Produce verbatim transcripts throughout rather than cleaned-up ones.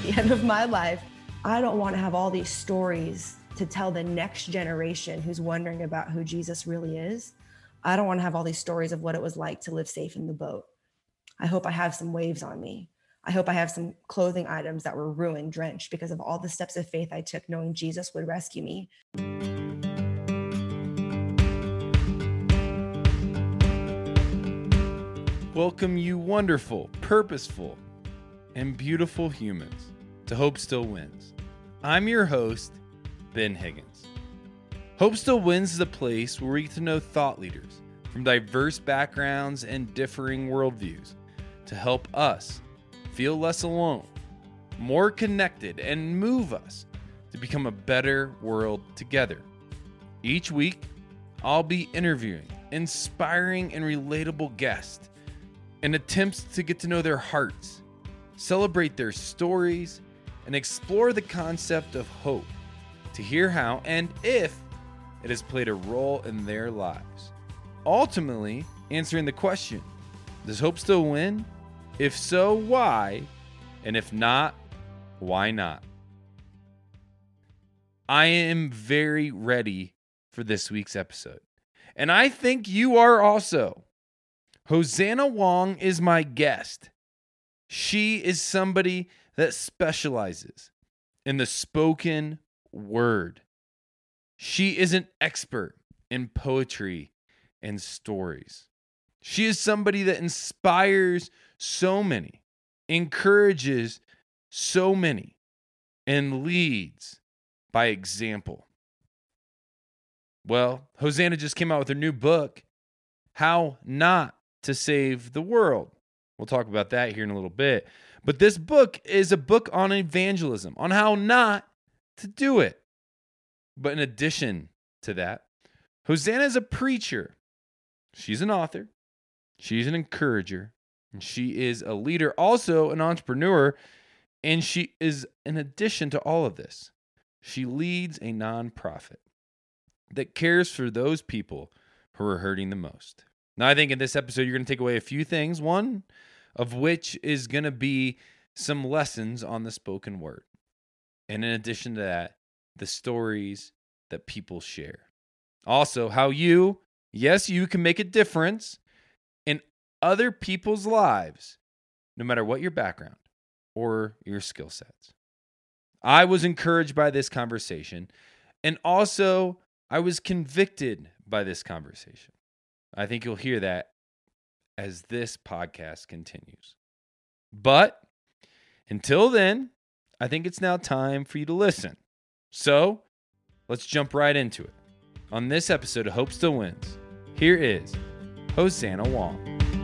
the end of my life, I don't want to have all these stories to tell the next generation who's wondering about who Jesus really is. I don't want to have all these stories of what it was like to live safe in the boat. I hope I have some waves on me. I hope I have some clothing items that were ruined, drenched because of all the steps of faith I took knowing Jesus would rescue me. Welcome you wonderful, purposeful, and beautiful humans to Hope Still Wins. I'm your host, Ben Higgins. Hope Still Wins is a place where we get to know thought leaders from diverse backgrounds and differing worldviews to help us feel less alone, more connected, and move us to become a better world together. Each week, I'll be interviewing inspiring and relatable guests in attempts to get to know their hearts, celebrate their stories, and explore the concept of hope to hear how and if it has played a role in their lives. Ultimately, answering the question, does hope still win? If so, why? And if not, why not? I am very ready for this week's episode, and I think you are also. Hosanna Wong is my guest. She is somebody that specializes in the spoken word. She is an expert in poetry and stories. She is somebody that inspires so many, encourages so many, and leads by example. Well, Hosanna just came out with her new book, How Not to Save the World. We'll talk about that here in a little bit. But this book is a book on evangelism, on how not to do it. But in addition to that, Hosanna is a preacher. She's an author. She's an encourager. And she is a leader, also an entrepreneur. And she is, in addition to all of this, she leads a nonprofit that cares for those people who are hurting the most. Now, I think in this episode, you're going to take away a few things, one of which is going to be some lessons on the spoken word. And in addition to that, the stories that people share. Also, how you, yes, you can make a difference in other people's lives, no matter what your background or your skill sets. I was encouraged by this conversation, and also I was convicted by this conversation. I think you'll hear that as this podcast continues. But until then, I think it's now time for you to listen. So let's jump right into it. On this episode of Hope Still Wins, here is Hosanna Wong.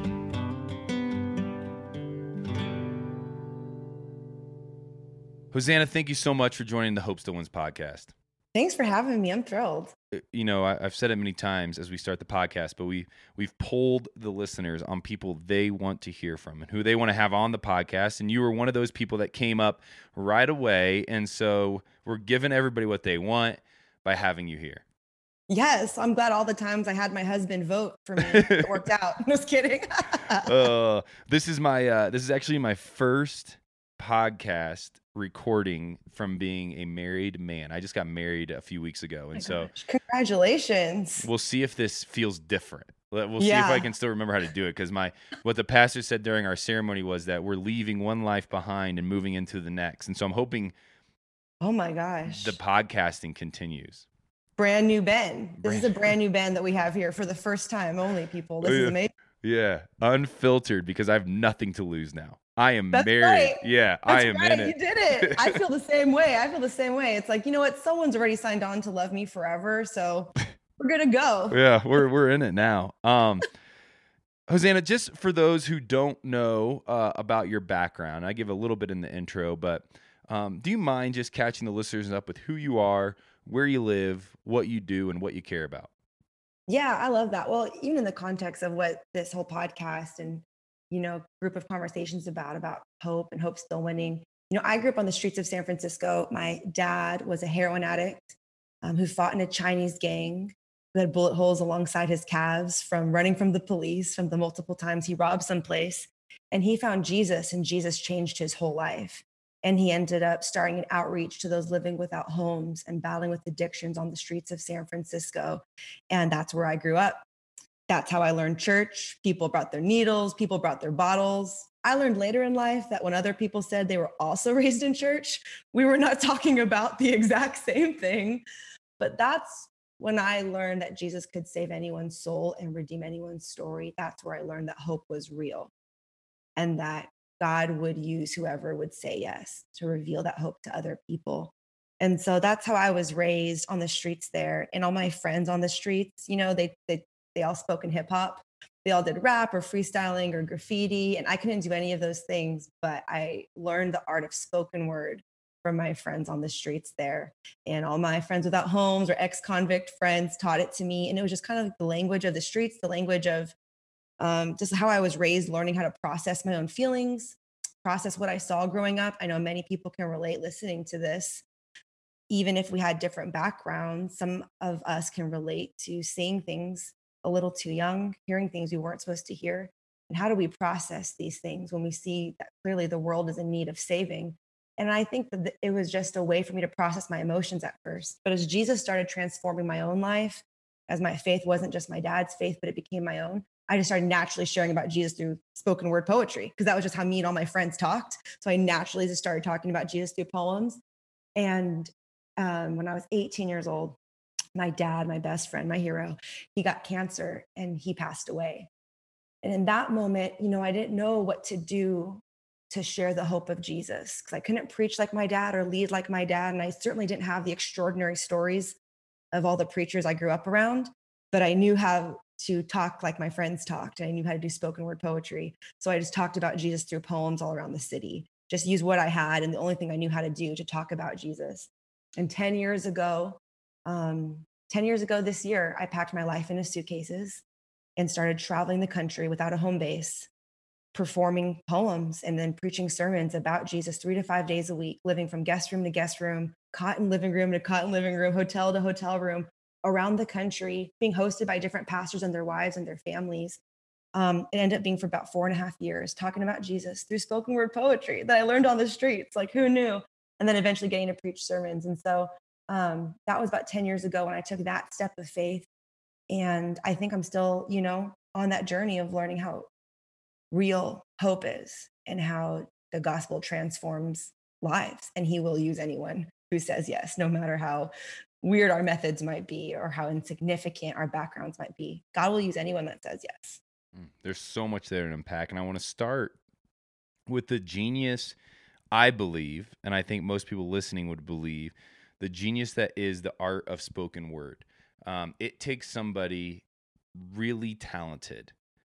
Hosanna, thank you so much for joining the Hope Still Wins podcast. Thanks for having me. I'm thrilled. You know, I, I've said it many times as we start the podcast, but we, we've polled the listeners on people they want to hear from and who they want to have on the podcast. And you were one of those people that came up right away. And so we're giving everybody what they want by having you here. Yes, I'm glad all the times I had my husband vote for me. It worked out. Just kidding. uh, this is my uh, this is actually my first podcast recording from being a married man. I just got married a few weeks ago, and oh so gosh. Congratulations. We'll see if this feels different. We'll see yeah. if I can still remember how to do it, because my what the pastor said during our ceremony was that we're leaving one life behind and moving into the next. And so I'm hoping oh my gosh, the podcasting continues. Brand new Ben. This Brand- is a brand new Ben that we have here for the first time only, people. This yeah. is amazing. Yeah, unfiltered, because I have nothing to lose now. I am That's married. Right. Yeah, That's I am right. in it. You did it. I feel the same way. I feel the same way. It's like, you know what? Someone's already signed on to love me forever, so we're good to go. Yeah, we're we're in it now. Um, Hosanna, just for those who don't know uh, about your background, I give a little bit in the intro, but um, do you mind just catching the listeners up with who you are, where you live, what you do, and what you care about? Yeah, I love that. Well, even in the context of what this whole podcast and, you know, group of conversations about, about hope and hope still winning. You know, I grew up on the streets of San Francisco. My dad was a heroin addict um, who fought in a Chinese gang, who had bullet holes alongside his calves from running from the police, from the multiple times he robbed someplace. And he found Jesus, and Jesus changed his whole life. And he ended up starting an outreach to those living without homes and battling with addictions on the streets of San Francisco. And that's where I grew up. That's how I learned church. People brought their needles, people brought their bottles. I learned later in life that when other people said they were also raised in church, we were not talking about the exact same thing. But that's when I learned that Jesus could save anyone's soul and redeem anyone's story. That's where I learned that hope was real and that God would use whoever would say yes to reveal that hope to other people. And so that's how I was raised on the streets there. And all my friends on the streets, you know, they they they all spoke in hip hop. They all did rap or freestyling or graffiti. And I couldn't do any of those things, but I learned the art of spoken word from my friends on the streets there. And all my friends without homes or ex-convict friends taught it to me. And it was just kind of the language of the streets, the language of um, just how I was raised, learning how to process my own feelings, process what I saw growing up. I know many people can relate listening to this. Even if we had different backgrounds, some of us can relate to seeing things a little too young, hearing things we weren't supposed to hear. And how do we process these things when we see that clearly the world is in need of saving? And I think that it was just a way for me to process my emotions at first. But as Jesus started transforming my own life, as my faith wasn't just my dad's faith, but it became my own, I just started naturally sharing about Jesus through spoken word poetry, because that was just how me and all my friends talked. So I naturally just started talking about Jesus through poems. And um, when I was eighteen years old, my dad, my best friend, my hero, he got cancer and he passed away. And in that moment, you know, I didn't know what to do to share the hope of Jesus, because I couldn't preach like my dad or lead like my dad. And I certainly didn't have the extraordinary stories of all the preachers I grew up around, but I knew how to talk like my friends talked. And I knew how to do spoken word poetry. So I just talked about Jesus through poems all around the city, just use what I had. And the only thing I knew how to do to talk about Jesus. And ten years ago, um, ten years ago this year, I packed my life into suitcases and started traveling the country without a home base, performing poems and then preaching sermons about Jesus three to five days a week, living from guest room to guest room, cot in living room to cot in living room, hotel to hotel room, around the country, being hosted by different pastors and their wives and their families. Um, it ended up being for about four and a half years, talking about Jesus through spoken word poetry that I learned on the streets. Like, who knew? And then eventually getting to preach sermons. And so um, that was about ten years ago when I took that step of faith. And I think I'm still, you know, on that journey of learning how real hope is and how the gospel transforms lives. And he will use anyone who says yes, no matter how weird our methods might be or how insignificant our backgrounds might be. God will use anyone that says yes. There's so much there to unpack. And I want to start with the genius, I believe, and I think most people listening would believe, the genius that is the art of spoken word. Um, it takes somebody really talented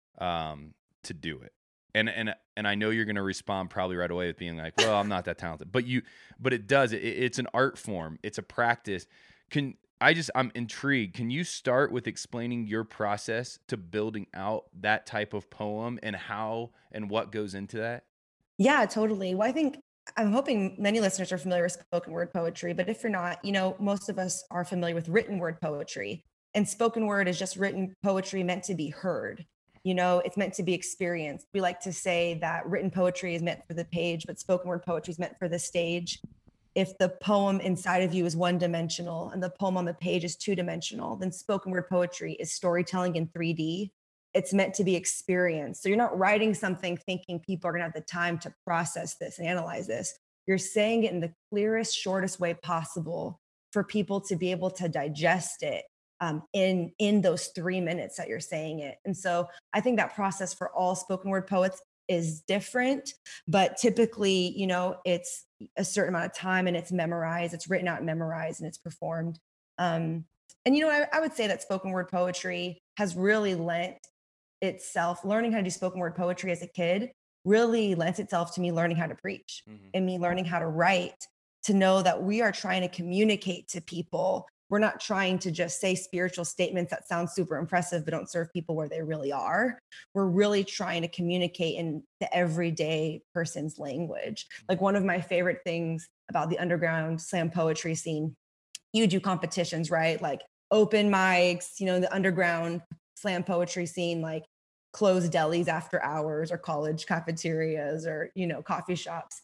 um, to do it. And and and I know you're going to respond probably right away with being like, "Well, I'm not that talented," but you, but it does. It, it's an art form. It's a practice. Can I just? I'm intrigued. Can you start with explaining your process to building out that type of poem and how and what goes into that? Yeah, totally. Well, I think I'm hoping many listeners are familiar with spoken word poetry, but if you're not, you know, most of us are familiar with written word poetry. And spoken word is just written poetry meant to be heard. You know, it's meant to be experienced. We like to say that written poetry is meant for the page, but spoken word poetry is meant for the stage. If the poem inside of you is one dimensional and the poem on the page is two dimensional, then spoken word poetry is storytelling in three D. It's meant to be experienced. So you're not writing something thinking people are going to have the time to process this and analyze this. You're saying it in the clearest, shortest way possible for people to be able to digest it um, in in those three minutes that you're saying it. And so I think that process for all spoken word poets is different, but typically, you know, it's a certain amount of time and it's memorized, it's written out and memorized, and it's performed. Um, and you know, I, I would say that spoken word poetry has really lent itself, learning how to do spoken word poetry as a kid really lent itself to me learning how to preach Mm-hmm. and me learning how to write, to know that we are trying to communicate to people. We're not trying to just say spiritual statements that sound super impressive but don't serve people where they really are. We're really trying to communicate in the everyday person's language. Like, one of my favorite things about the underground slam poetry scene, you do competitions, right? Like open mics, you know, the underground slam poetry scene, like closed delis after hours or college cafeterias or, you know, coffee shops.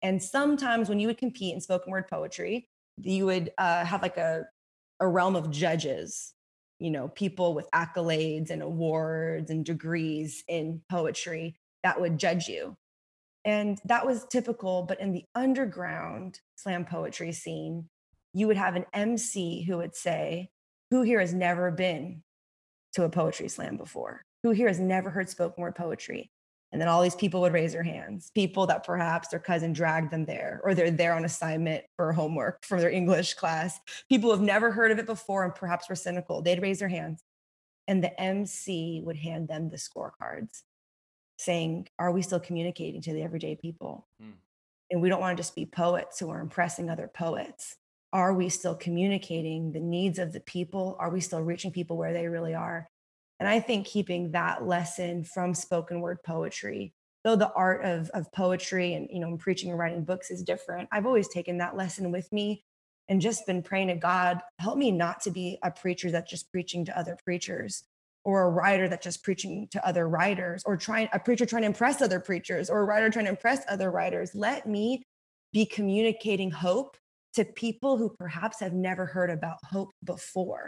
And sometimes when you would compete in spoken word poetry, you would uh, have like a, a realm of judges, you know, people with accolades and awards and degrees in poetry that would judge you. And that was typical. But in the underground slam poetry scene, you would have an M C who would say, "Who here has never been to a poetry slam before? Who here has never heard spoken word poetry?" And then all these people would raise their hands, people that perhaps their cousin dragged them there, or they're there on assignment for homework from their English class. People who have never heard of it before and perhaps were cynical. They'd raise their hands. And the M C would hand them the scorecards saying, "Are we still communicating to the everyday people?" Mm. And we don't want to just be poets who are impressing other poets. Are we still communicating the needs of the people? Are we still reaching people where they really are? And I think keeping that lesson from spoken word poetry, though the art of, of poetry and, you know, preaching and writing books is different, I've always taken that lesson with me and just been praying to God, help me not to be a preacher that's just preaching to other preachers, or a writer that's just preaching to other writers, or trying a preacher trying to impress other preachers, or a writer trying to impress other writers. Let me be communicating hope to people who perhaps have never heard about hope before.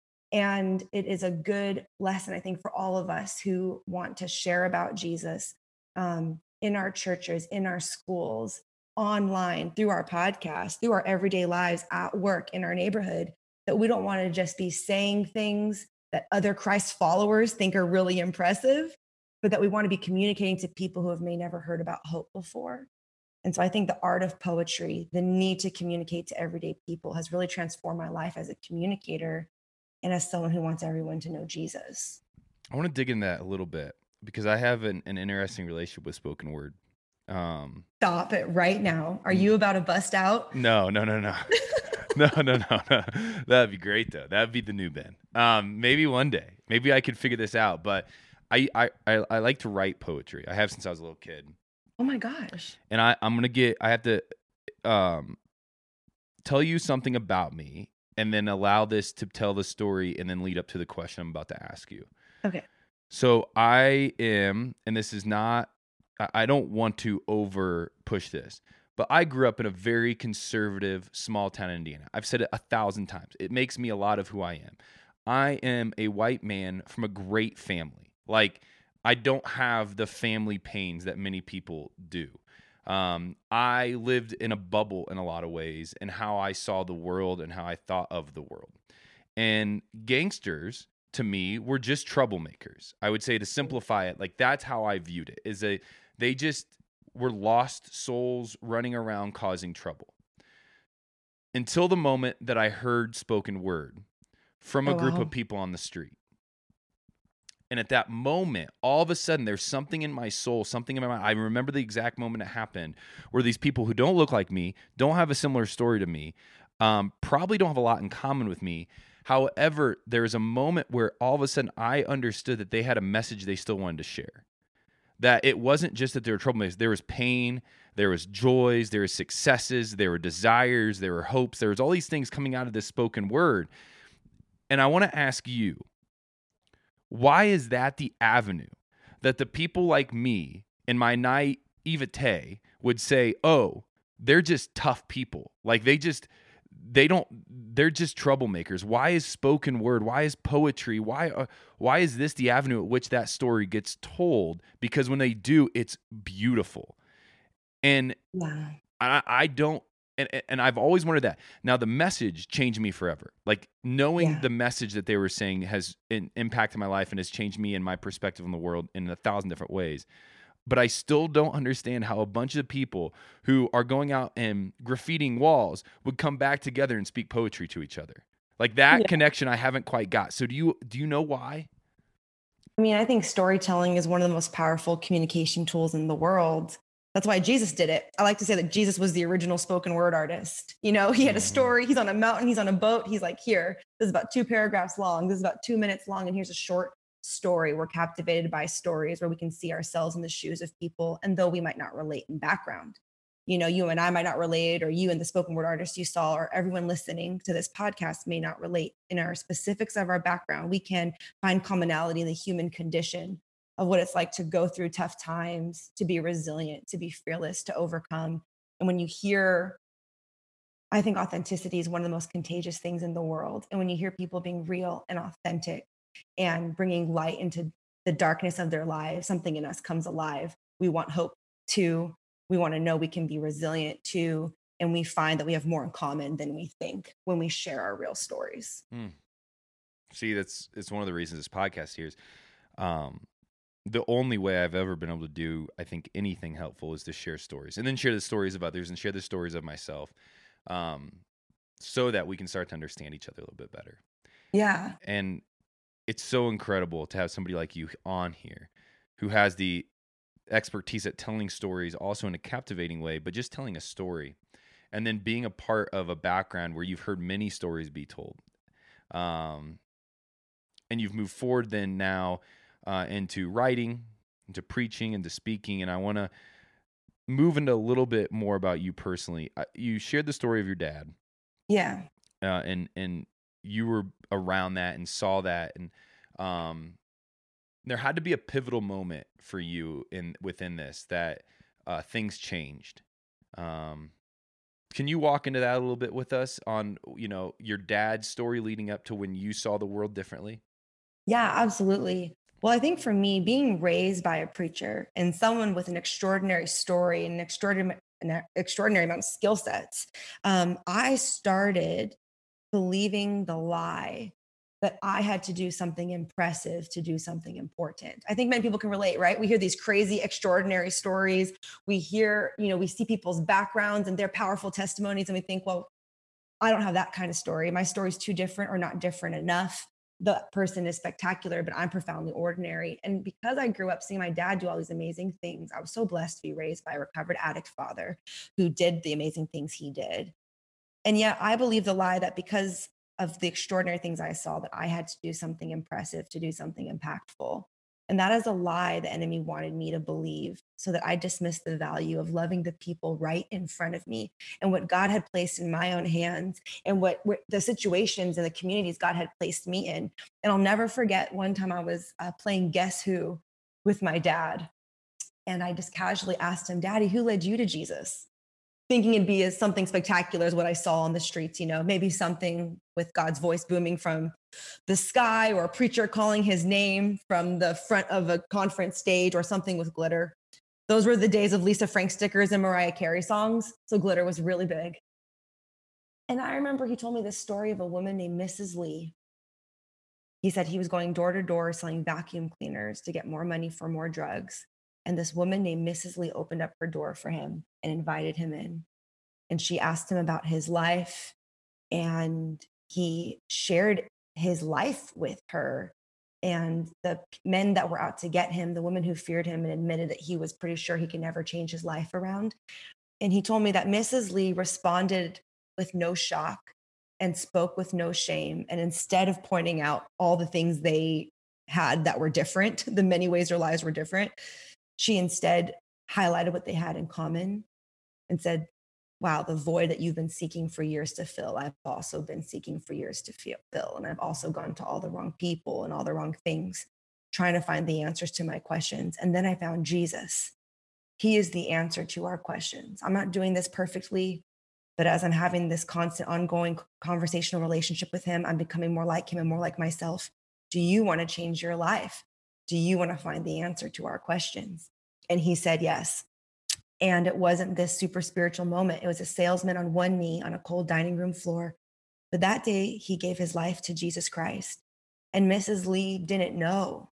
And it is a good lesson, I think, for all of us who want to share about Jesus um, in our churches, in our schools, online, through our podcast, through our everyday lives at work, in our neighborhood, that we don't want to just be saying things that other Christ followers think are really impressive, but that we want to be communicating to people who have may never heard about hope before. And so I think the art of poetry, the need to communicate to everyday people, has really transformed my life as a communicator and as someone who wants everyone to know Jesus. I want to dig in that a little bit because I have an, an interesting relationship with spoken word. Um, Stop it right now. Are you about to bust out? No, no, no, no. no, no, no, no. That'd be great though. That'd be the new Ben. Um, maybe one day, maybe I could figure this out. But I, I, I, I like to write poetry. I have since I was a little kid. Oh my gosh. And I, I'm gonna get. I have to, um, tell you something about me, and then allow this to tell the story, and then lead up to the question I'm about to ask you. Okay. So I am, and this is not. I don't want to over push this. But I grew up in a very conservative small town in Indiana. I've said it a thousand times. It makes me a lot of who I am. I am a white man from a great family. Like, I don't have the family pains that many people do. Um, I lived in a bubble in a lot of ways in how I saw the world and how I thought of the world. And gangsters, to me, were just troublemakers. I would say, to simplify it, like, that's how I viewed it, is a they just were lost souls running around causing trouble. Until the moment that I heard spoken word from a Oh, group wow. of people on the street. And at that moment, all of a sudden, there's something in my soul, something in my mind. I remember the exact moment it happened, where these people who don't look like me, don't have a similar story to me, um, probably don't have a lot in common with me. However, there was a moment where all of a sudden I understood that they had a message they still wanted to share. That it wasn't just that they were troublemakers. There was pain, there was joys, there was successes, there were desires, there were hopes. There was all these things coming out of this spoken word. And I want to ask you, why is that the avenue that the people like me and my naivete would say, oh, they're just tough people. Like, they just, they don't, they're just troublemakers. Why is spoken word? Why is poetry? Why, uh, why is this the avenue at which that story gets told? Because when they do, it's beautiful. And Yeah. I, I don't, and, and I've always wondered that. Now, the message changed me forever. Like, knowing Yeah. the message that they were saying has in, impacted my life and has changed me and my perspective on the world in a thousand different ways. But I still don't understand how a bunch of people who are going out and graffitiing walls would come back together and speak poetry to each other. Like, that Yeah. connection I haven't quite got. So do you do you know why? I mean, I think storytelling is one of the most powerful communication tools in the world. That's why Jesus did it. I like to say that Jesus was the original spoken word artist. You know, he had a story. He's on a mountain. He's on a boat. He's like, here, this is about two paragraphs long. This is about two minutes long. And here's a short story. We're captivated by stories where we can see ourselves in the shoes of people. And though we might not relate in background, you know, you and I might not relate, or you and the spoken word artist you saw, or everyone listening to this podcast may not relate in our specifics of our background. We can find commonality in the human condition of what it's like to go through tough times, to be resilient, to be fearless, to overcome. And when you hear, I think authenticity is one of the most contagious things in the world. And when you hear people being real and authentic and bringing light into the darkness of their lives, something in us comes alive. We want hope too. We want to know we can be resilient too. And we find that we have more in common than we think when we share our real stories. Mm. See, that's it's one of the reasons this podcast here is um, the only way I've ever been able to do, I think, anything helpful is to share stories and then share the stories of others and share the stories of myself, um, so that we can start to understand each other a little bit better. Yeah. And it's so incredible to have somebody like you on here who has the expertise at telling stories also in a captivating way, but just telling a story and then being a part of a background where you've heard many stories be told. Um, and you've moved forward then now uh, into writing, into preaching, into speaking. And I want to move into a little bit more about you personally. Uh, you shared the story of your dad. Yeah. Uh, and, and you were around that and saw that. And um, there had to be a pivotal moment for you in within this that uh, things changed. Um, can you walk into that a little bit with us on, you know, your dad's story leading up to when you saw the world differently? Yeah, absolutely. Well, I think for me, being raised by a preacher and someone with an extraordinary story and an extraordinary, an extraordinary amount of skill sets, um, I started believing the lie that I had to do something impressive to do something important. I think many people can relate, right? We hear these crazy, extraordinary stories. We hear, you know, we see people's backgrounds and their powerful testimonies, and we think, well, I don't have that kind of story. My story's too different or not different enough. The person is spectacular, but I'm profoundly ordinary. And because I grew up seeing my dad do all these amazing things, I was so blessed to be raised by a recovered addict father who did the amazing things he did. And yet I believe the lie that because of the extraordinary things I saw, that I had to do something impressive, to do something impactful. And that is a lie the enemy wanted me to believe, so that I dismissed the value of loving the people right in front of me and what God had placed in my own hands and what, what the situations and the communities God had placed me in. And I'll never forget one time I was uh, playing Guess Who with my dad. And I just casually asked him, Daddy, who led you to Jesus? Thinking it'd be as something spectacular as what I saw on the streets, you know, maybe something with God's voice booming from the sky or a preacher calling his name from the front of a conference stage or something with glitter. Those were the days of Lisa Frank stickers and Mariah Carey songs. So glitter was really big. And I remember he told me this story of a woman named Missus Lee. He said he was going door to door selling vacuum cleaners to get more money for more drugs. And this woman named Missus Lee opened up her door for him and invited him in. And she asked him about his life, and he shared his life with her. And the men that were out to get him, the woman who feared him and admitted that he was pretty sure he could never change his life around. And he told me that Missus Lee responded with no shock and spoke with no shame. And instead of pointing out all the things they had that were different, the many ways their lives were different, she instead highlighted what they had in common and said, wow, the void that you've been seeking for years to fill, I've also been seeking for years to fill. And I've also gone to all the wrong people and all the wrong things, trying to find the answers to my questions. And then I found Jesus. He is the answer to our questions. I'm not doing this perfectly, but as I'm having this constant, ongoing conversational relationship with him, I'm becoming more like him and more like myself. Do you want to change your life? Do you want to find the answer to our questions? And he said yes. And it wasn't this super spiritual moment. It was a salesman on one knee on a cold dining room floor. But that day, he gave his life to Jesus Christ. And Missus Lee didn't know.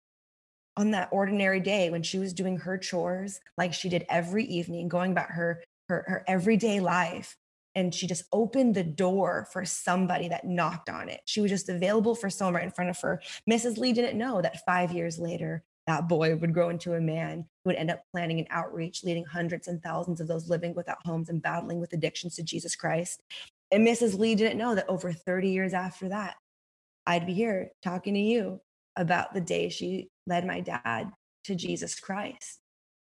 On that ordinary day when she was doing her chores like she did every evening, going about her, her, her everyday life, and she just opened the door for somebody that knocked on it. She was just available for someone right in front of her. Missus Lee didn't know that five years later, that boy would grow into a man who would end up planning an outreach, leading hundreds and thousands of those living without homes and battling with addictions to Jesus Christ. And Missus Lee didn't know that over thirty years after that, I'd be here talking to you about the day she led my dad to Jesus Christ.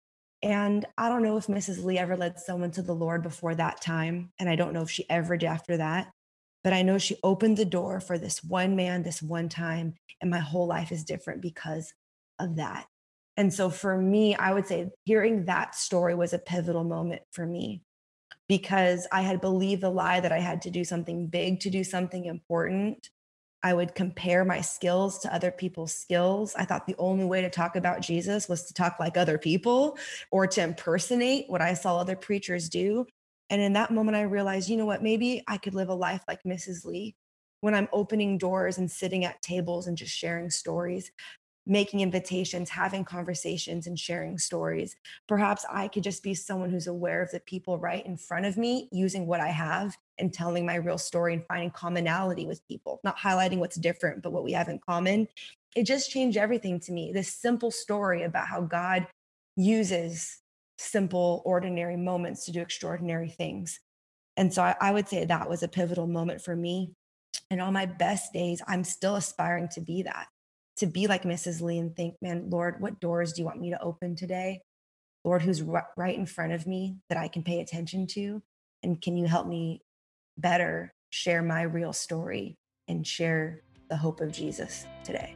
And I don't know if Missus Lee ever led someone to the Lord before that time. And I don't know if she ever did after that. But I know she opened the door for this one man, this one time. And my whole life is different because of that. And so for me, I would say hearing that story was a pivotal moment for me. because I had believed the lie that I had to do something big to do something important. I would compare my skills to other people's skills. I thought the only way to talk about Jesus was to talk like other people or to impersonate what I saw other preachers do. And in that moment, I realized, you know what, maybe I could live a life like Missus Lee when I'm opening doors and sitting at tables and just sharing stories, making invitations, having conversations, and sharing stories. Perhaps I could just be someone who's aware of the people right in front of me, using what I have and telling my real story and finding commonality with people, not highlighting what's different, but what we have in common. It just changed everything to me. This simple story about how God uses simple, ordinary moments to do extraordinary things. And so I, I would say that was a pivotal moment for me. And on my best days, I'm still aspiring to be that, to be like Missus Lee and think, man, Lord, what doors do you want me to open today? Lord, who's ri- right in front of me that I can pay attention to? And can you help me better share my real story and share the hope of Jesus today?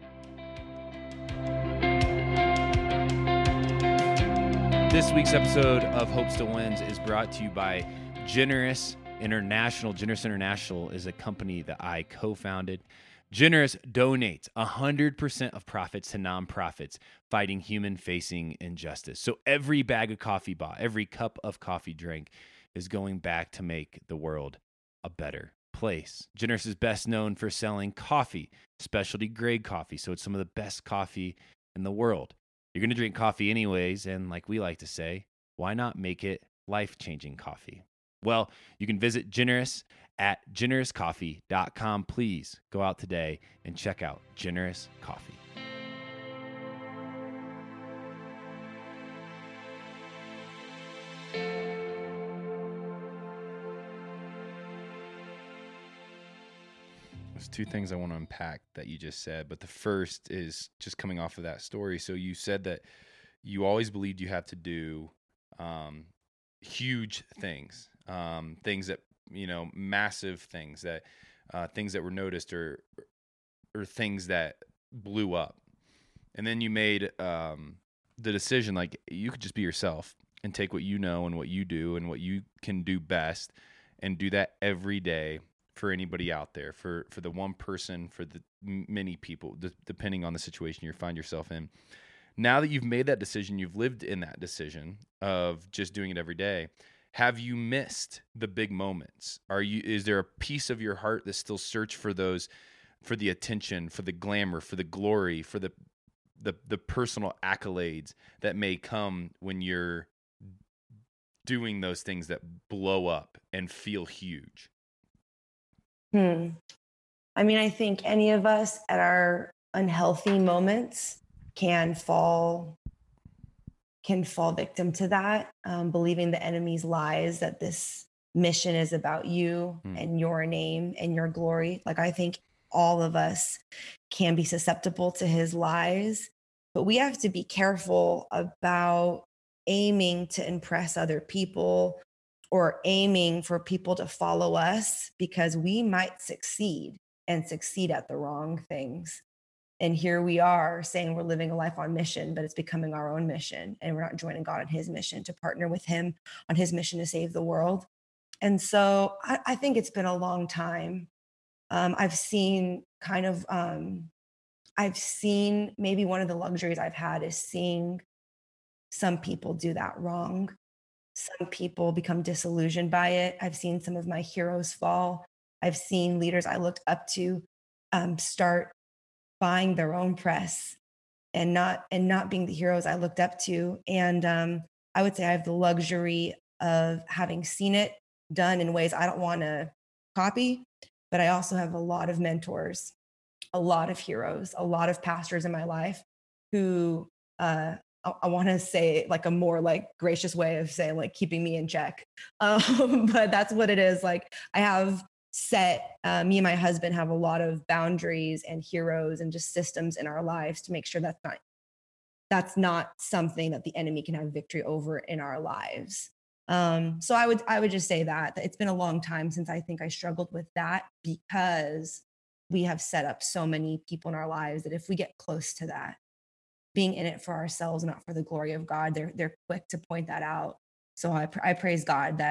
This week's episode of Hope Still Wins is brought to you by Generous International. Generous International is a company that I co-founded. Generous donates one hundred percent of profits to nonprofits fighting human-facing injustice. So every bag of coffee bought, every cup of coffee drank is going back to make the world a better place. Generous is best known for selling coffee, specialty grade coffee. So it's some of the best coffee in the world. You're going to drink coffee anyways, and like we like to say, why not make it life-changing coffee? Well, you can visit Generous at generous coffee dot com. Please go out today and check out Generous Coffee. There's two things I want to unpack that you just said, but the first is just coming off of that story. So you said that you always believed you had to do um, huge things, um, things that, you know, massive things that, uh, things that were noticed or, or things that blew up. And then you made um, the decision, like, you could just be yourself and take what you know and what you do and what you can do best and do that every day for anybody out there, for, for the one person, for the many people, d- depending on the situation you find yourself in. Now that you've made that decision, you've lived in that decision of just doing it every day. Have you missed the big moments? Are you, is there a piece of your heart that still search for those, for the attention, for the glamour, for the glory, for the, the, the personal accolades that may come when you're doing those things that blow up and feel huge? Hmm. I mean, I think any of us at our unhealthy moments can fall can fall victim to that, um, believing the enemy's lies that this mission is about you Hmm. and your name and your glory. Like, I think all of us can be susceptible to his lies, but we have to be careful about aiming to impress other people or aiming for people to follow us, because we might succeed and succeed at the wrong things. And here we are saying we're living a life on mission, but it's becoming our own mission. And we're not joining God on his mission to partner with him on his mission to save the world. And so I, I think it's been a long time. Um, I've seen kind of, um, I've seen maybe one of the luxuries I've had is seeing some people do that wrong. Some people become disillusioned by it. I've seen some of my heroes fall. I've seen leaders I looked up to um, start buying their own press and not and not being the heroes I looked up to. And um, I would say I have the luxury of having seen it done in ways I don't want to copy, but I also have a lot of mentors, a lot of heroes, a lot of pastors in my life who uh, I, I want to say like a more like gracious way of saying like keeping me in check. Um, but that's what it is. Like I have set, uh, me and my husband have a lot of boundaries and heroes and just systems in our lives to make sure that's not, that's not something that the enemy can have victory over in our lives. Um, so I would, I would just say that, that it's been a long time since I think I struggled with that, because we have set up so many people in our lives that if we get close to that, being in it for ourselves, not for the glory of God, they're they're quick to point that out. So I I praise God that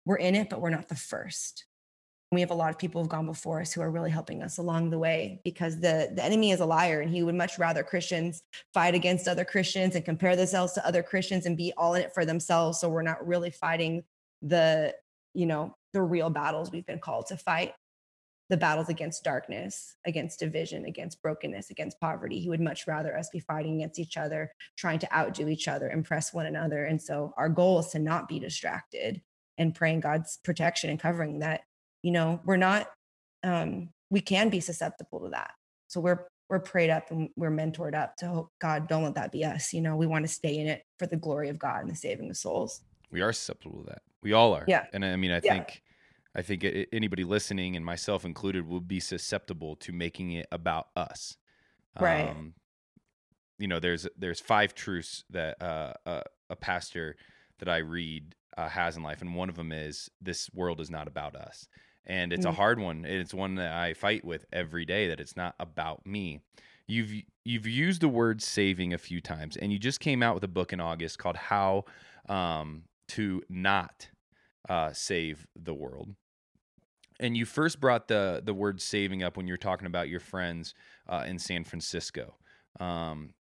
we're in it, but we're not the first. We have a lot of people who've gone before us who are really helping us along the way, because the, the enemy is a liar, and he would much rather Christians fight against other Christians and compare themselves to other Christians and be all in it for themselves. So we're not really fighting the, you know, the real battles we've been called to fight, the battles against darkness, against division, against brokenness, against poverty. He would much rather us be fighting against each other, trying to outdo each other, impress one another. And so our goal is to not be distracted and praying God's protection and covering that, you know, we're not, um, we can be susceptible to that. So we're, we're prayed up and we're mentored up to hope, God, don't let that be us. You know, we want to stay in it for the glory of God and the saving of souls. We are susceptible to that. We all are. Yeah. And I mean, I Yeah. think, I think anybody listening, and myself included, would be susceptible to making it about us. Right. Um, you know, there's there's five truths that uh, uh, a pastor that I read uh, has in life, and one of them is, this world is not about us. And it's mm. a hard one. It's one that I fight with every day, that it's not about me. You've you've used the word saving a few times, and you just came out with a book in August called How um, to Not uh, Save the World. And you first brought the the word saving up when you were talking about your friends uh, in San Francisco. Um,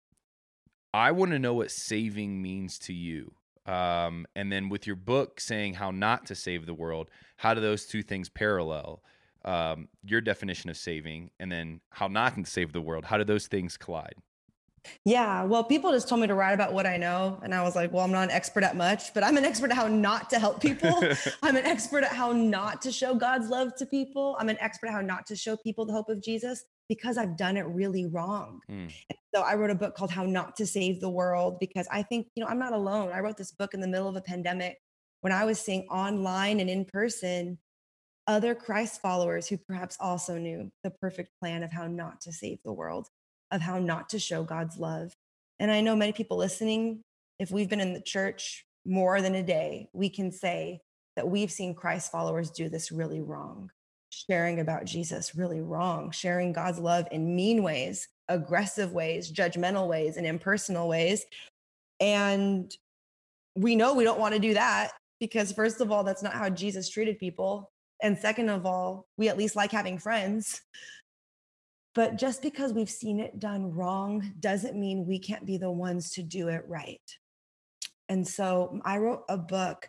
I want to know what saving means to you. Um, and then with your book saying how not to save the world, how do those two things parallel? Um, your definition of saving, and then how not to save the world, how do those things collide? Yeah, well, people just told me to write about what I know. And I was like, well, I'm not an expert at much, but I'm an expert at how not to help people. I'm an expert at how not to show God's love to people. I'm an expert at how not to show people the hope of Jesus, because I've done it really wrong. Mm. And so I wrote a book called How Not to Save the World, because I think, you know, I'm not alone. I wrote this book in the middle of a pandemic when I was seeing online and in person other Christ followers who perhaps also knew the perfect plan of how not to save the world, of how not to show God's love. And I know many people listening, if we've been in the church more than a day, we can say that we've seen Christ followers do this really wrong, sharing about Jesus really wrong, sharing God's love in mean ways, aggressive ways, judgmental ways, and impersonal ways. And we know we don't want to do that, because first of all, that's not how Jesus treated people. And second of all, we at least like having friends. But just because we've seen it done wrong doesn't mean we can't be the ones to do it right. And so I wrote a book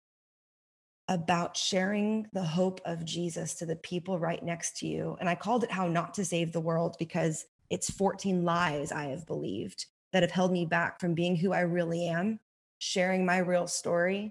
about sharing the hope of Jesus to the people right next to you. And I called it How Not to Save the World, because it's fourteen lies I have believed that have held me back from being who I really am, sharing my real story,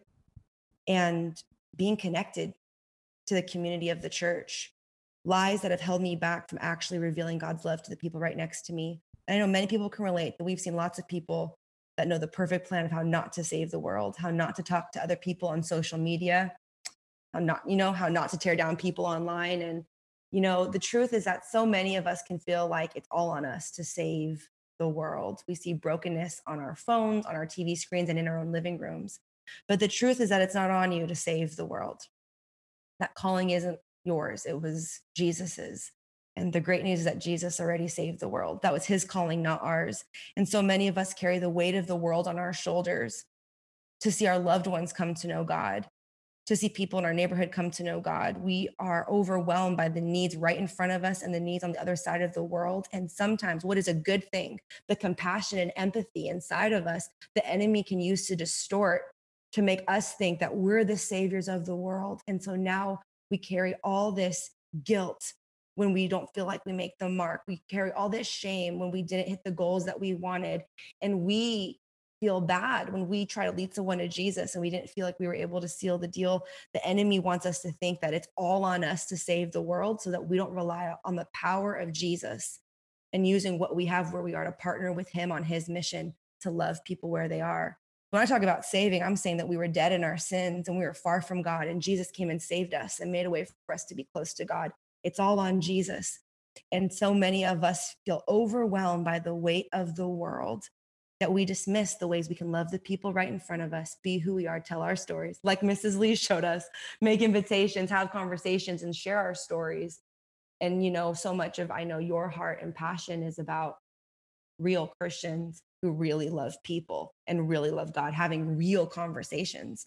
and being connected to the community of the church. Lies that have held me back from actually revealing God's love to the people right next to me. And I know many people can relate, but we've seen lots of people that know the perfect plan of how not to save the world, how not to talk to other people on social media, how not, you know, how not to tear down people online. And, you know, the truth is that so many of us can feel like it's all on us to save the world. We see brokenness on our phones, on our T V screens, and in our own living rooms. But the truth is that it's not on you to save the world. That calling isn't yours. It was Jesus's. And the great news is that Jesus already saved the world. That was his calling, not ours. And so many of us carry the weight of the world on our shoulders to see our loved ones come to know God, to see people in our neighborhood come to know God. We are overwhelmed by the needs right in front of us and the needs on the other side of the world. And sometimes what is a good thing, the compassion and empathy inside of us, the enemy can use to distort, to make us think that we're the saviors of the world. And so now we carry all this guilt when we don't feel like we make the mark. We carry all this shame when we didn't hit the goals that we wanted. And we feel bad when we try to lead someone to Jesus and we didn't feel like we were able to seal the deal. The enemy wants us to think that it's all on us to save the world, so that we don't rely on the power of Jesus and using what we have where we are to partner with him on his mission to love people where they are. When I talk about saving, I'm saying that we were dead in our sins and we were far from God, and Jesus came and saved us and made a way for us to be close to God. It's all on Jesus. And so many of us feel overwhelmed by the weight of the world that we dismiss the ways we can love the people right in front of us, be who we are, tell our stories, like Missus Lee showed us, make invitations, have conversations, and share our stories. And, you know, so much of, I know your heart and passion is about real Christians who really love people and really love God, having real conversations.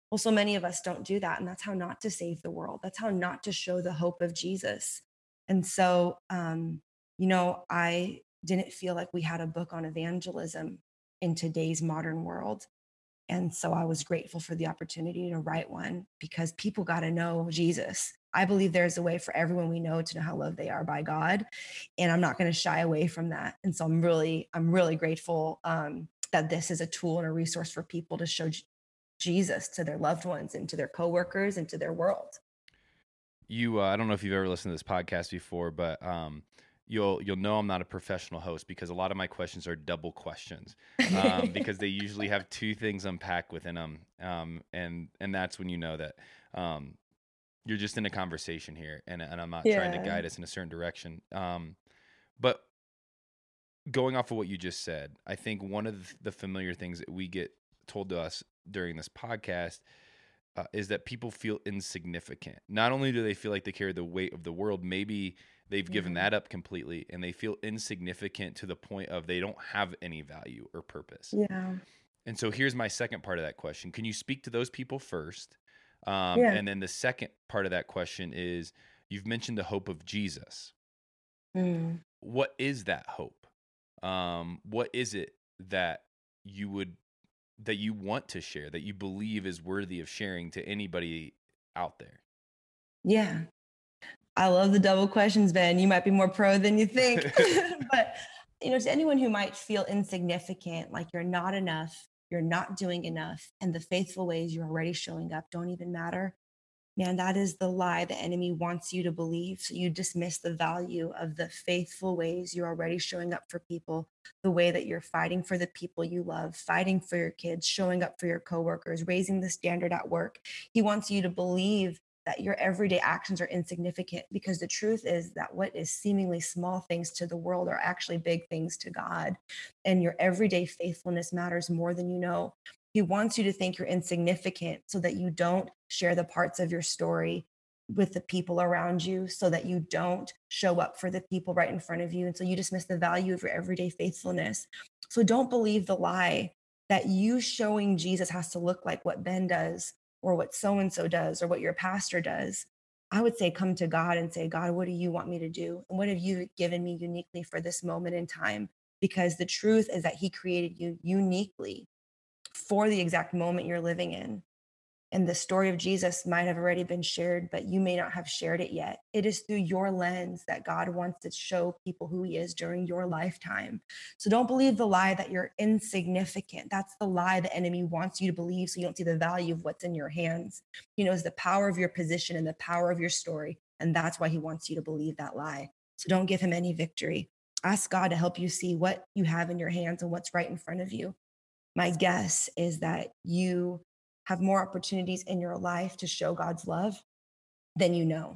Well, so many of us don't do that. And that's how not to save the world. That's how not to show the hope of Jesus. And so, um, you know, I didn't feel like we had a book on evangelism in today's modern world. And so I was grateful for the opportunity to write one because people got to know Jesus. I believe there's a way for everyone we know to know how loved they are by God. And I'm not going to shy away from that. And so I'm really, I'm really grateful um, that this is a tool and a resource for people to show J- Jesus to their loved ones and to their coworkers and to their world. You, uh, I don't know if you've ever listened to this podcast before, but um, you'll you'll know I'm not a professional host because a lot of my questions are double questions, um, because they usually have two things unpacked within them, um, and and that's when you know that um, you're just in a conversation here, and and I'm not trying to Yeah. guide us in a certain direction. Um, but going off of what you just said, I think one of the familiar things that we get told to us during this podcast uh, is that people feel insignificant. Not only do they feel like they carry the weight of the world, maybe they've given Yeah. that up completely and they feel insignificant to the point of they don't have any value or purpose. Yeah. And so here's my second part of that question. Can you speak to those people first? Um, Yeah. and then the second part of that question is you've mentioned the hope of Jesus. Mm. What is that hope? Um, what is it that you would that you want to share, that you believe is worthy of sharing to anybody out there? Yeah. I love the double questions, Ben. You might be more pro than you think. But, you know, to anyone who might feel insignificant, like you're not enough, you're not doing enough, and the faithful ways you're already showing up don't even matter, man, that is the lie the enemy wants you to believe. So you dismiss the value of the faithful ways you're already showing up for people, the way that you're fighting for the people you love, fighting for your kids, showing up for your coworkers, raising the standard at work. He wants you to believe that your everyday actions are insignificant because the truth is that what is seemingly small things to the world are actually big things to God. And your everyday faithfulness matters more than you know. He wants you to think you're insignificant so that you don't share the parts of your story with the people around you, so that you don't show up for the people right in front of you. And so you dismiss the value of your everyday faithfulness. So don't believe the lie that you showing Jesus has to look like what Ben does or what so and so does or what your pastor does. I would say come to God and say, God, what do you want me to do? And what have you given me uniquely for this moment in time? Because the truth is that He created you uniquely for the exact moment you're living in. And the story of Jesus might have already been shared, but you may not have shared it yet. It is through your lens that God wants to show people who He is during your lifetime. So don't believe the lie that you're insignificant. That's the lie the enemy wants you to believe so you don't see the value of what's in your hands. He knows the power of your position and the power of your story. And that's why He wants you to believe that lie. So don't give Him any victory. Ask God to help you see what you have in your hands and what's right in front of you. My guess is that you have more opportunities in your life to show God's love than you know.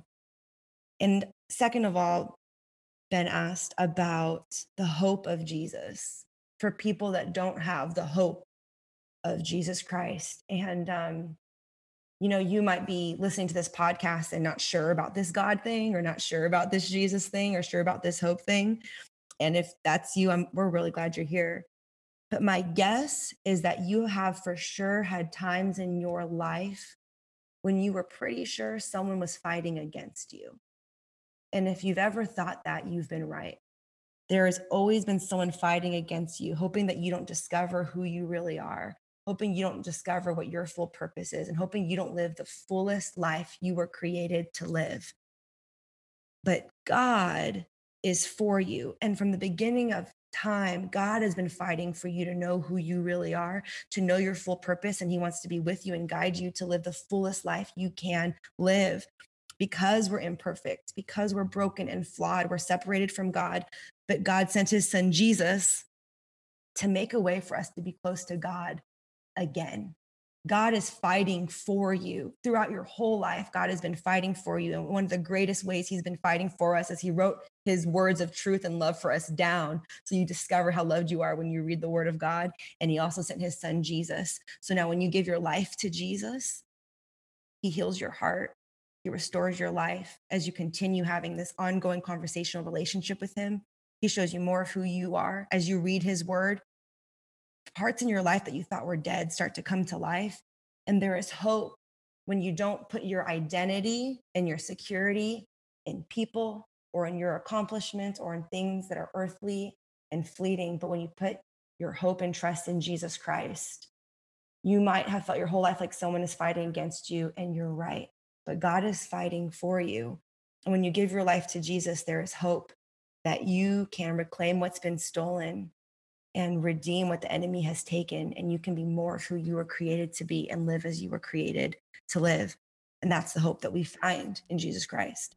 And second of all, Ben asked about the hope of Jesus for people that don't have the hope of Jesus Christ. And, um, you know, you might be listening to this podcast and not sure about this God thing or not sure about this Jesus thing or sure about this hope thing. And if that's you, I'm, we're really glad you're here. But my guess is that you have for sure had times in your life when you were pretty sure someone was fighting against you. And if you've ever thought that, you've been right. There has always been someone fighting against you, hoping that you don't discover who you really are, hoping you don't discover what your full purpose is, and hoping you don't live the fullest life you were created to live. But God is for you. And from the beginning of time, God has been fighting for you to know who you really are, to know your full purpose. And He wants to be with you and guide you to live the fullest life you can live. Because we're imperfect, because we're broken and flawed, we're separated from God. But God sent His Son, Jesus, to make a way for us to be close to God again. God is fighting for you throughout your whole life. God has been fighting for you. And one of the greatest ways He's been fighting for us is He wrote His words of truth and love for us down. So you discover how loved you are when you read the Word of God. And He also sent His Son, Jesus. So now when you give your life to Jesus, He heals your heart. He restores your life as you continue having this ongoing conversational relationship with Him. He shows you more of who you are as you read His Word. Parts in your life that you thought were dead start to come to life. And there is hope when you don't put your identity and your security in people or in your accomplishments or in things that are earthly and fleeting. But when you put your hope and trust in Jesus Christ, you might have felt your whole life like someone is fighting against you, and you're right. But God is fighting for you. And when you give your life to Jesus, there is hope that you can reclaim what's been stolen and redeem what the enemy has taken. And you can be more of who you were created to be and live as you were created to live. And that's the hope that we find in Jesus Christ.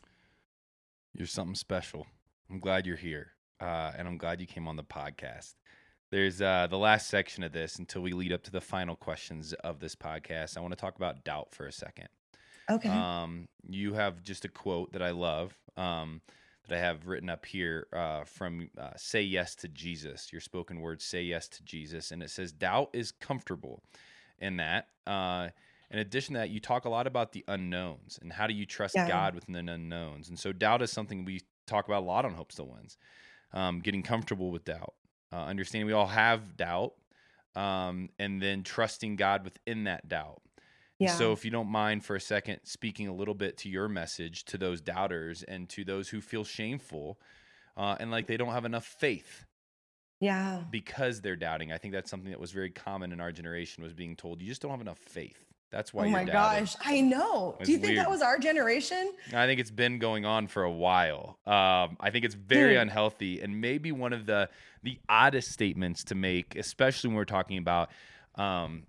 You're something special. I'm glad you're here. Uh, and I'm glad you came on the podcast. There's uh, the last section of this until we lead up to the final questions of this podcast. I want to talk about doubt for a second. Okay. Um, you have just a quote that I love um, that I have written up here uh, from uh, Say Yes to Jesus, your spoken word, Say Yes to Jesus. And it says, doubt is comfortable in that. Uh, in addition to that, you talk a lot about the unknowns and how do you trust Yeah. God within the unknowns. And so doubt is something we talk about a lot on Hope Still Wins, um, getting comfortable with doubt. Uh, understanding we all have doubt, um, and then trusting God within that doubt. Yeah. So if you don't mind for a second speaking a little bit to your message to those doubters and to those who feel shameful uh, and like they don't have enough faith Yeah. because they're doubting. I think that's something that was very common in our generation, was being told, you just don't have enough faith. That's why Oh you're my doubting. gosh. I know. It's Do you think weird. that was our generation? I think it's been going on for a while. Um, I think it's very Dude. unhealthy and maybe one of the the oddest statements to make, especially when we're talking about um,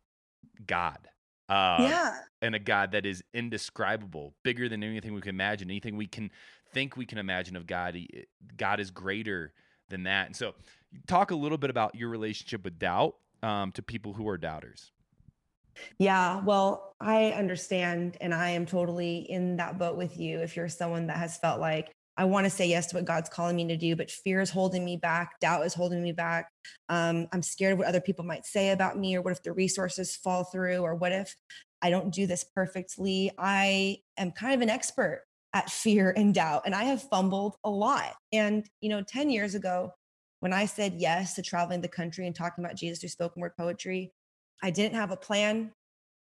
God. Uh, Yeah. And a God that is indescribable, bigger than anything we can imagine, anything we can think we can imagine of God. He, God is greater than that. And so talk a little bit about your relationship with doubt um, to people who are doubters. Yeah, well, I understand, and I am totally in that boat with you. If you're someone that has felt like, I want to say yes to what God's calling me to do, but fear is holding me back, doubt is holding me back. Um, I'm scared of what other people might say about me, or what if the resources fall through, or what if I don't do this perfectly. I am kind of an expert at fear and doubt, and I have fumbled a lot. And, you know, ten years ago, when I said yes to traveling the country and talking about Jesus through spoken word poetry, I didn't have a plan.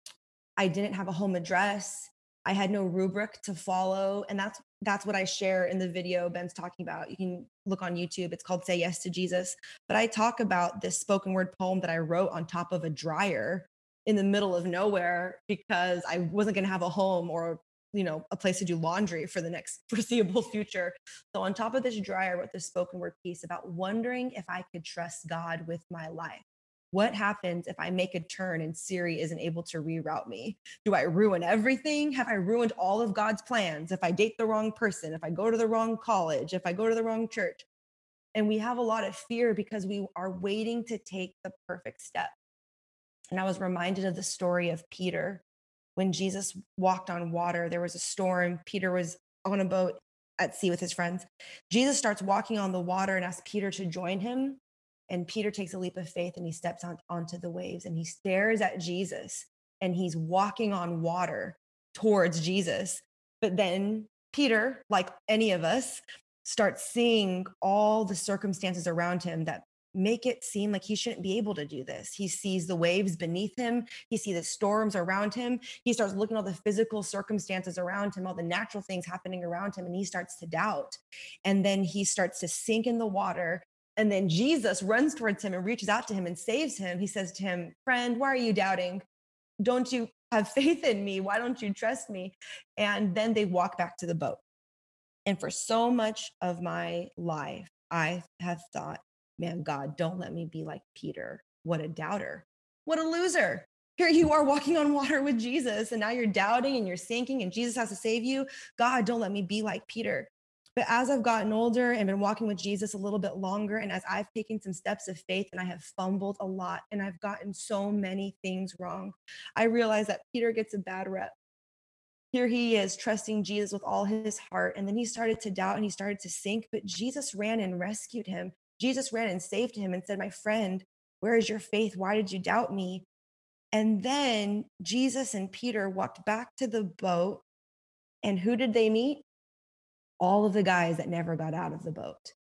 I didn't have a home address. I had no rubric to follow. And that's that's what I share in the video Ben's talking about. You can look on YouTube. It's called Say Yes to Jesus. But I talk about this spoken word poem that I wrote on top of a dryer in the middle of nowhere because I wasn't going to have a home or, you know, a place to do laundry for the next foreseeable future. So on top of this dryer, I wrote this spoken word piece about wondering if I could trust God with my life. What happens if I make a turn and Siri isn't able to reroute me? Do I ruin everything? Have I ruined all of God's plans? If I date the wrong person, if I go to the wrong college, if I go to the wrong church? And we have a lot of fear because we are waiting to take the perfect step. And I was reminded of the story of Peter. When Jesus walked on water, there was a storm. Peter was on a boat at sea with his friends. Jesus starts walking on the water and asks Peter to join him. And Peter takes a leap of faith and he steps on, onto the waves and he stares at Jesus and he's walking on water towards Jesus. But then Peter, like any of us, starts seeing all the circumstances around him that make it seem like he shouldn't be able to do this. He sees the waves beneath him. He sees the storms around him. He starts looking at all the physical circumstances around him, all the natural things happening around him, and he starts to doubt. And then he starts to sink in the water. And then Jesus runs towards him and reaches out to him and saves him. He says to him, "Friend, why are you doubting? Don't you have faith in me? Why don't you trust me?" And then they walk back to the boat. And for so much of my life, I have thought, man, God, don't let me be like Peter. What a doubter. What a loser. Here you are walking on water with Jesus, and now you're doubting and you're sinking, and Jesus has to save you. God, don't let me be like Peter. But as I've gotten older and been walking with Jesus a little bit longer, and as I've taken some steps of faith and I have fumbled a lot and I've gotten so many things wrong, I realize that Peter gets a bad rep. Here he is trusting Jesus with all his heart. And then he started to doubt and he started to sink, but Jesus ran and rescued him. Jesus ran and saved him and said, "My friend, where is your faith? Why did you doubt me?" And then Jesus and Peter walked back to the boat. And who did they meet? All of the guys that never got out of the boat.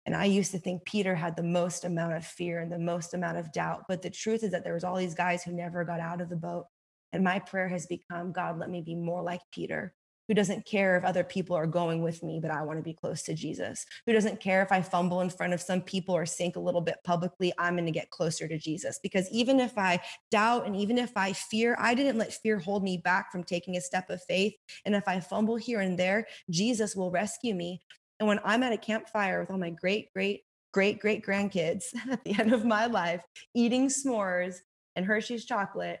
And I used to think Peter had the most amount of fear and the most amount of doubt. But the truth is that there was all these guys who never got out of the boat. And my prayer has become, God, let me be more like Peter, who doesn't care if other people are going with me, but I want to be close to Jesus, who doesn't care if I fumble in front of some people or sink a little bit publicly, I'm going to get closer to Jesus. Because even if I doubt and even if I fear, I didn't let fear hold me back from taking a step of faith. And if I fumble here and there, Jesus will rescue me. And when I'm at a campfire with all my great, great, great, great grandkids at the end of my life, eating s'mores and Hershey's chocolate,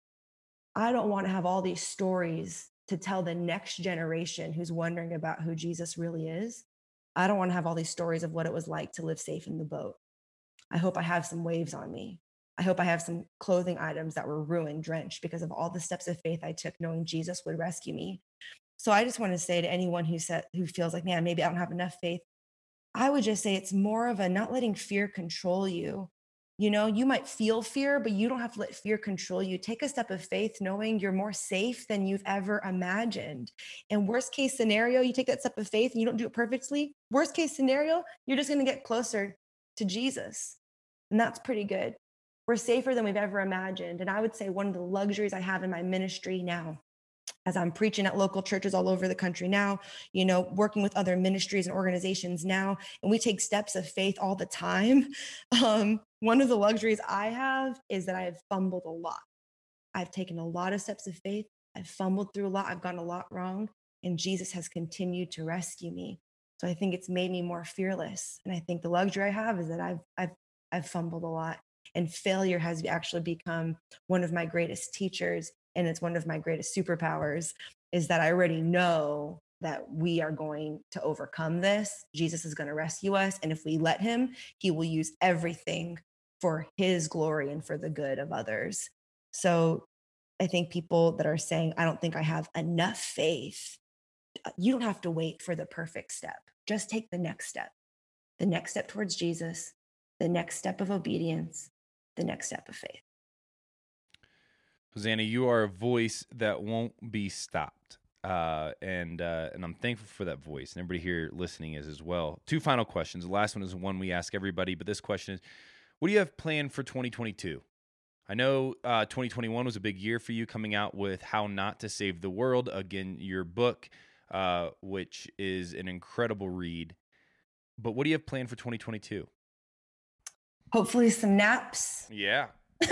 I don't want to have all these stories to tell the next generation who's wondering about who Jesus really is. I don't want to have all these stories of what it was like to live safe in the boat. I hope I have some waves on me. I hope I have some clothing items that were ruined, drenched because of all the steps of faith I took, knowing Jesus would rescue me. So I just want to say to anyone who said who feels like, man, maybe I don't have enough faith, I would just say it's more of a not letting fear control you. You know, you might feel fear, but you don't have to let fear control you. Take a step of faith, knowing you're more safe than you've ever imagined. And worst case scenario, you take that step of faith and you don't do it perfectly. Worst case scenario, you're just going to get closer to Jesus. And that's pretty good. We're safer than we've ever imagined. And I would say one of the luxuries I have in my ministry now, as I'm preaching at local churches all over the country now, you know, working with other ministries and organizations now, and we take steps of faith all the time. Um, one of the luxuries I have is that I have fumbled a lot. I've taken a lot of steps of faith. I've fumbled through a lot. I've gotten a lot wrong, and Jesus has continued to rescue me. So I think it's made me more fearless. And I think the luxury I have is that I've I've I've fumbled a lot, and failure has actually become one of my greatest teachers, and it's one of my greatest superpowers. Is that I already know that we are going to overcome this. Jesus is going to rescue us, and if we let him, he will use everything for his glory and for the good of others. So I think people that are saying, I don't think I have enough faith, you don't have to wait for the perfect step. Just take the next step, the next step towards Jesus, the next step of obedience, the next step of faith. Hosanna, you are a voice that won't be stopped. Uh, and uh, and I'm thankful for that voice. And everybody here listening is as well. Two final questions. The last one is one we ask everybody, but this question is, what do you have planned for twenty twenty-two? I know uh, twenty twenty-one was a big year for you, coming out with How Not to Save the World. Again, your book, uh, which is an incredible read. But what do you have planned for twenty twenty-two? Hopefully some naps. Yeah.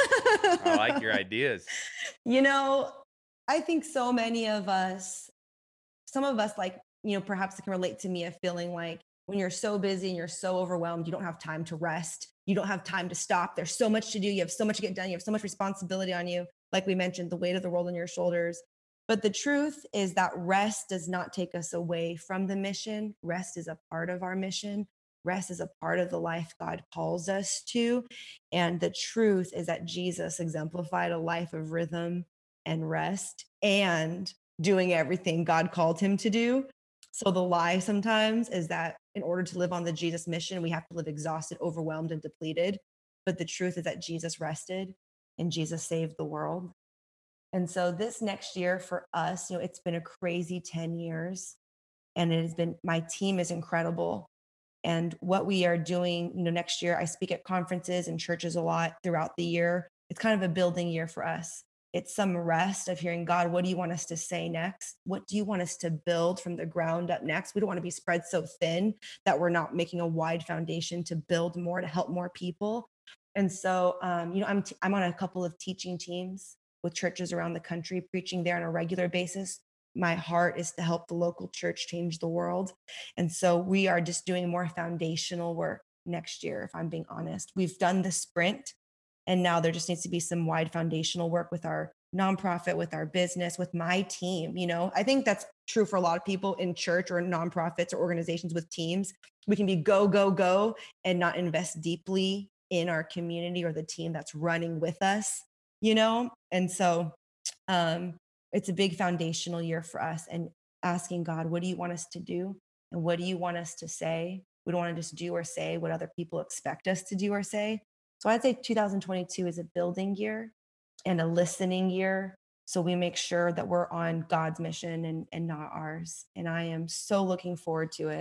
I like your ideas. You know, I think so many of us, some of us, like, you know, perhaps can relate to me of feeling like when you're so busy and you're so overwhelmed, you don't have time to rest. You don't have time to stop. There's so much to do. You have so much to get done. You have so much responsibility on you. Like we mentioned, the weight of the world on your shoulders. But the truth is that rest does not take us away from the mission. Rest is a part of our mission. Rest is a part of the life God calls us to. And the truth is that Jesus exemplified a life of rhythm and rest and doing everything God called him to do. So the lie sometimes is that in order to live on the Jesus mission, we have to live exhausted, overwhelmed, and depleted. But the truth is that Jesus rested and Jesus saved the world. And so this next year for us, you know, it's been a crazy ten years, and it has been, my team is incredible. And what we are doing, you know, next year, I speak at conferences and churches a lot throughout the year. It's kind of a building year for us. It's some rest of hearing, God, what do you want us to say next? What do you want us to build from the ground up next? We don't want to be spread so thin that we're not making a wide foundation to build more, to help more people. And so, um, you know, I'm, t- I'm on a couple of teaching teams with churches around the country, preaching there on a regular basis. My heart is to help the local church change the world. And so we are just doing more foundational work next year, if I'm being honest. We've done the sprint, and now there just needs to be some wide foundational work with our nonprofit, with our business, with my team. You know, I think that's true for a lot of people in church or nonprofits or organizations with teams. We can be go, go, go and not invest deeply in our community or the team that's running with us, you know? And so um, it's a big foundational year for us, and asking God, what do you want us to do? And what do you want us to say? We don't want to just do or say what other people expect us to do or say. So I'd say two thousand twenty-two is a building year and a listening year. So we make sure that we're on God's mission and, and not ours. And I am so looking forward to it.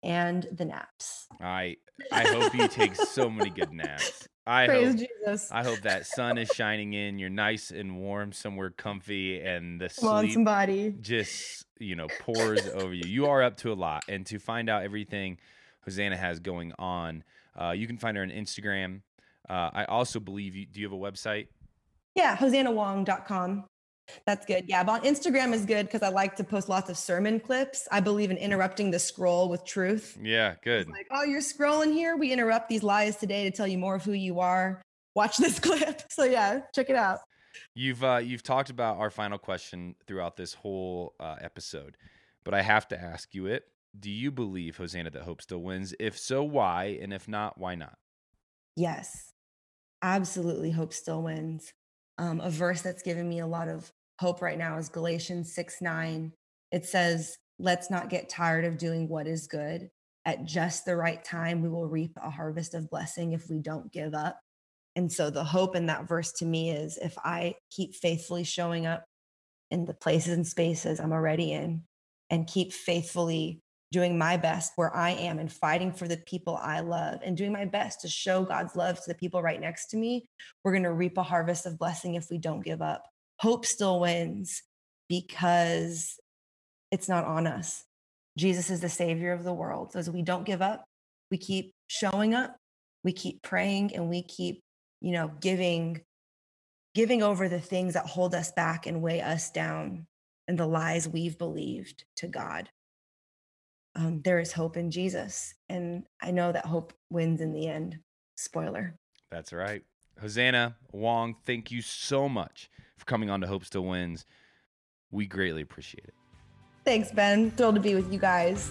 and the naps. I I hope you take so many good naps. I Praise hope Jesus. I hope that sun is shining in. You're nice and warm, somewhere comfy, and the Come on, sleep somebody. just, you know, pours over you. You are up to a lot. And to find out everything Hosanna has going on, uh, you can find her on Instagram. Uh, I also believe you. Do you have a website? Yeah, hosanna wong dot com. That's good. Yeah, but on Instagram is good because I like to post lots of sermon clips. I believe in interrupting the scroll with truth. Yeah, good. It's like, oh, you're scrolling here. We interrupt these lies today to tell you more of who you are. Watch this clip. So yeah, check it out. You've uh, you've talked about our final question throughout this whole uh, episode, but I have to ask you it. Do you believe, Hosanna, that hope still wins? If so, why? And if not, why not? Yes, absolutely. Hope still wins. Um, a verse that's given me a lot of hope right now is Galatians six nine. It says, let's not get tired of doing what is good. At just the right time, we will reap a harvest of blessing if we don't give up. And so the hope in that verse to me is if I keep faithfully showing up in the places and spaces I'm already in and keep faithfully doing my best where I am and fighting for the people I love and doing my best to show God's love to the people right next to me, we're going to reap a harvest of blessing if we don't give up. Hope still wins because it's not on us. Jesus is the savior of the world. So as we don't give up, we keep showing up, we keep praying, and we keep, you know, giving, giving over the things that hold us back and weigh us down and the lies we've believed to God. Um, there is hope in Jesus. And I know that hope wins in the end. Spoiler. That's right. Hosanna Wong, thank you so much for coming on to Hope Still Wins. We greatly appreciate it. Thanks, Ben. Thrilled to be with you guys.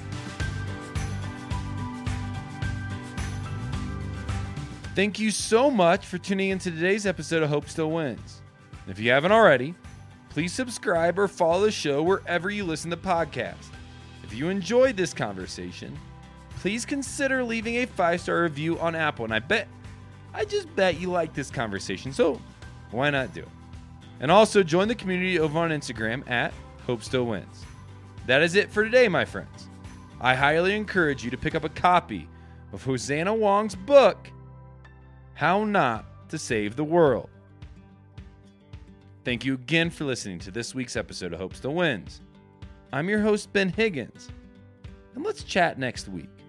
Thank you so much for tuning into today's episode of Hope Still Wins. If you haven't already, please subscribe or follow the show wherever you listen to podcasts. If you enjoyed this conversation, please consider leaving a five-star review on Apple. And I bet, I just bet you like this conversation, so why not do it? And also join the community over on Instagram at Hope Still Wins. That is it for today, my friends. I highly encourage you to pick up a copy of Hosanna Wong's book, How Not to Save the World. Thank you again for listening to this week's episode of Hope Still Wins. I'm your host, Ben Higgins, and let's chat next week.